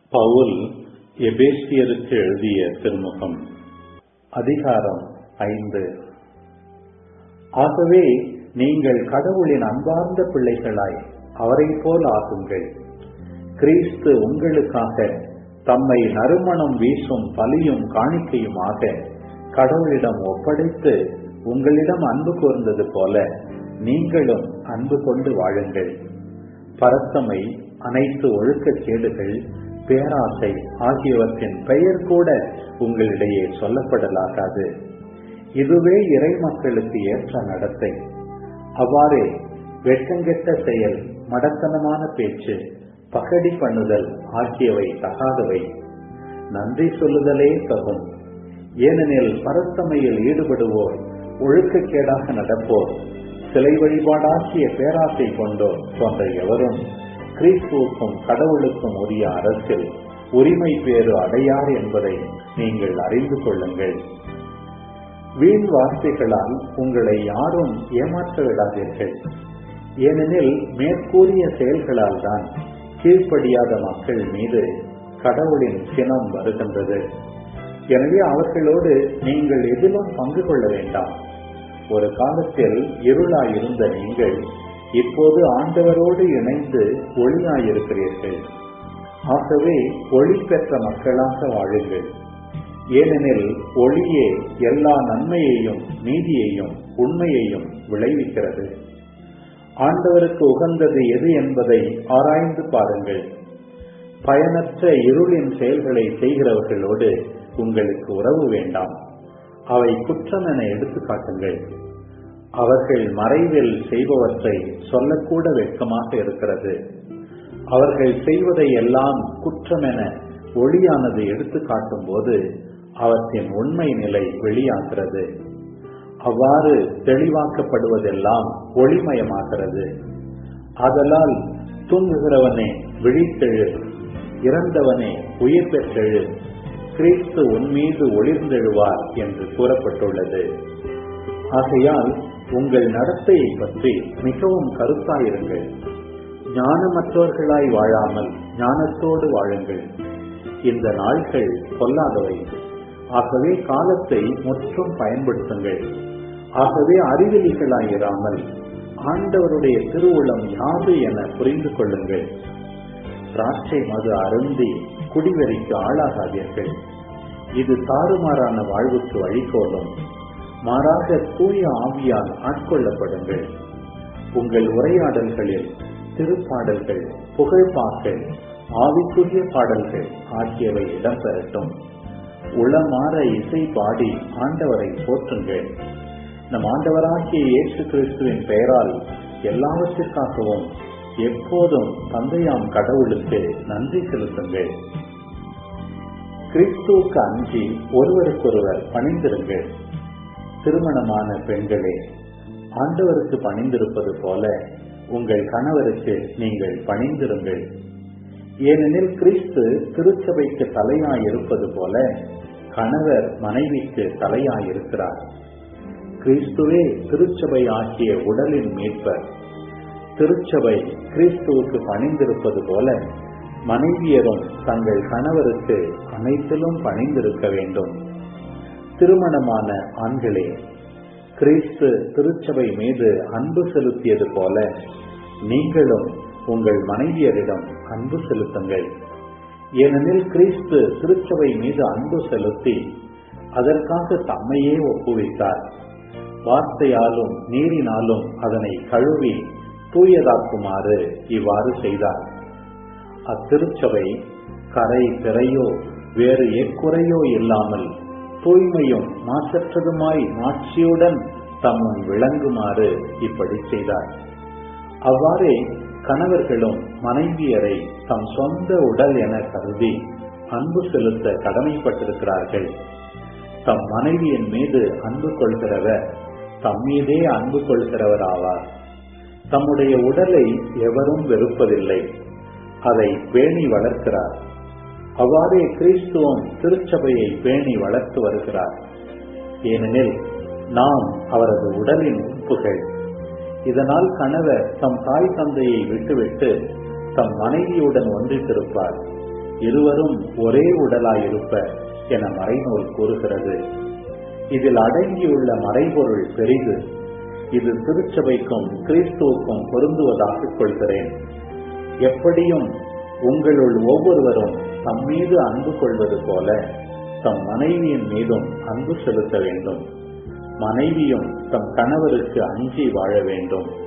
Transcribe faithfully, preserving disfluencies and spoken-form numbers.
பவுல் எபேசியருக்கு எழுதிய திருமுகம் அதிகாரம் ஐந்து. ஆகவே நீங்கள் கடவுளின் அன்பார்ந்த பிள்ளைகளாய் அவரை போல் ஆகுங்கள். கிறிஸ்து உங்களுக்காக தம்மை நறுமணம் வீசும் பலியும் காணிக்கையுமாக கடவுளிடம் ஒப்படைத்து உங்களிடம் அன்பு கூர்ந்தது போல நீங்களும் அன்பு கொண்டு வாழுங்கள். பரத்தமை, அனைத்து ஒழுக்கக்கேடுகள், பேராசை ஆகியவற்றின் பெயர் கூட உங்களிடையே சொல்லப்படலாகாது. இதுவே இறை மக்களுக்கு ஏற்ற நடத்தை. அவ்வாறே வெட்கங்கெட்ட செயல், மடத்தனமான பேச்சு, பகடி பண்ணுதல் ஆகியவை தகாதவை. நன்றி சொல்லுதலே தகும். ஏனெனில் பரத்தமையில் ஈடுபடுவோர், ஒழுக்கக்கேடாக நடப்போர், சிலை வழிபாடாகிய பேராசை கொண்டோர் போன்ற எவரும் கிறிஸ்துவுக்கும் கடவுளுக்கும் உரிய அரசில் உரிமை பேறு அடையார் என்பதை நீங்கள் அறிந்து கொள்ளுங்கள். வீண் வார்த்தைகளால் உங்களை யாரும் ஏமாற்ற விடாதீர்கள். ஏனெனில் மேற்கூறிய செயல்களால் தான் கீழ்ப்படியாத மக்கள் மீது கடவுளின் சினம் வருகின்றது. எனவே அவர்களோடு நீங்கள் எதிலும் பங்கு கொள்ள வேண்டாம். ஒரு காலத்தில் இருளாயிருந்த நீங்கள் இப்போது ஆண்டவரோடு இணைந்து ஒளியாயிருக்கிறீர்கள். ஆகவே ஒளி பெற்ற மக்களாக வாழுங்கள். ஏனெனில் ஒளியே எல்லா நன்மையையும் நீதியையும் உண்மையையும் விளைவிக்கிறது. ஆண்டவருக்கு உகந்தது எது என்பதை ஆராய்ந்து பாருங்கள். பயனற்ற இருளின் செயல்களை செய்கிறவர்களோடு உங்களுக்கு உறவு வேண்டாம். அவை குற்றம் என எடுத்து காட்டுங்கள். அவர்கள் மறைவில் செய்பவற்றை சொல்லக்கூட வெட்கமாக இருக்கிறது. அவர்கள் செய்வதை எல்லாம் குற்றம் என ஒளியானது எடுத்து காட்டும் போது அவற்றின் உண்மை நிலை வெளியாகிறது. அவ்வாறு தெளிவாக்கப்படுவதெல்லாம் ஒளிமயமாகிறது. ஆதலால் தூங்குகிறவனே விழித்தெழு, இறந்தவனே உயிர் பெற்றெழு, கிறிஸ்து உன்மீது ஒளிர்ந்தெழுவார் என்று கூறப்பட்டுள்ளது. ஆகையால் உங்கள் நடத்தையை பற்றி மிகவும் கருத்தாயிருங்கள். ஞானமற்றவர்களாய் வாழாமல் ஞானத்தோடு வாழுங்கள். இந்த நாள்கள் பொல்லாதவை. ஆகவே காலத்தை முற்றும் பயன்படுத்துங்கள். ஆகவே அறிவிலிகளாயிராமல் ஆண்டவருடைய திருவுளம் யாது என புரிந்து கொள்ளுங்கள். திராட்சை மது அருந்தி குடிவெறிக்கு ஆளாகாதீர்கள். இது தாறுமாறான வாழ்வுக்கு வழிகோலும். மாறாக தூய ஆவியால் ஆட்கொள்ளப்படுங்கள். உங்கள் உரையாடல்களில் திருப்பாடல்கள், புகழ்பாக்கள், ஆவிக்குரிய பாடல்கள் ஆகியவை இடம்பெறட்டும். உளமாற இசை பாடி ஆண்டவரை போற்றுங்கள். நம் ஆண்டவராகிய இயேசு கிறிஸ்துவின் பெயரால் எல்லாவற்றிற்காகவும் எப்போதும் தந்தையாம் கடவுளுக்கு நன்றி செலுத்துங்கள். கிறிஸ்துவுக்கு அஞ்சி ஒருவருக்கொருவர் பணிந்திருங்கள். திருமணமான பெண்களே, ஆண்டவருக்கு பணிந்திருப்பது போல உங்கள் கணவருக்கு நீங்கள் பணிந்திருங்கள். ஏனெனில் கிறிஸ்து திருச்சபைக்கு தலையாயிருப்பது போல கணவர் மனைவிக்கு தலையாயிருக்கிறார். கிறிஸ்துவே திருச்சபை ஆகிய உடலின் மீட்பர். திருச்சபை கிறிஸ்துவுக்கு பணிந்திருப்பது போல மனைவியரும் தங்கள் கணவருக்கு அனைத்திலும் பணிந்திருக்க வேண்டும். திருமணமான ஆண்களே, கிறிஸ்து திருச்சபை மீது அன்பு செலுத்தியது போல நீங்களும் உங்கள் மனைவியரிடம் அன்பு செலுத்துங்கள். ஏனெனில் கிறிஸ்து திருச்சபை மீது அன்பு செலுத்தி அதற்காக தம்மையே ஒப்புவித்தார். வார்த்தையாலும் நீரினாலும் அதனை கழுவி தூயதாக்குமாறு இவ்வாறு செய்தார். அத்திருச்சபை கரை பிறையோ வேறு எக்குறையோ இல்லாமல் தூய்மையும் மாசற்றதுமாய் மாட்சியுடன் தம்முன் விளங்குமாறு இப்படி செய்தார். அவ்வாறே கணவர்களும் மனைவியரை தம் சொந்த உடல் என கருதி அன்பு செலுத்த கடமைப்பட்டிருக்கிறார்கள். தம் மனைவியின் மீது அன்பு கொள்கிறவர் தம் மீதே அன்பு கொள்கிறவர் ஆவார். தம்முடைய உடலை எவரும் வெறுப்பதில்லை, அதை பேணி வளர்க்கிறார். அவ்வாறே கிறிஸ்துவும் திருச்சபையை பேணி வளர்த்து வருகிறார். ஏனெனில் நாம் அவரது உடலின் உறுப்புகள். இதனால் கணவர் தம் தாய் தந்தையை விட்டுவிட்டு தம் மனைவியுடன் ஒன்றித்திருப்பார். இருவரும் ஒரே உடலாயிருப்பர் என மறைநூல் கூறுகிறது. இதில் அடங்கியுள்ள மறைபொருள் பெரிது. இது திருச்சபைக்கும் கிறிஸ்துவுக்கும் பொருந்துவதாக கொள்கிறேன். எப்படியும் உங்களுள் ஒவ்வொருவரும் தம் மீது அன்பு கொள்வது போல தம் மனைவியின் மீதும் அன்பு செலுத்த வேண்டும். மனைவியும் தம் கணவருக்கு அஞ்சி வாழ வேண்டும்.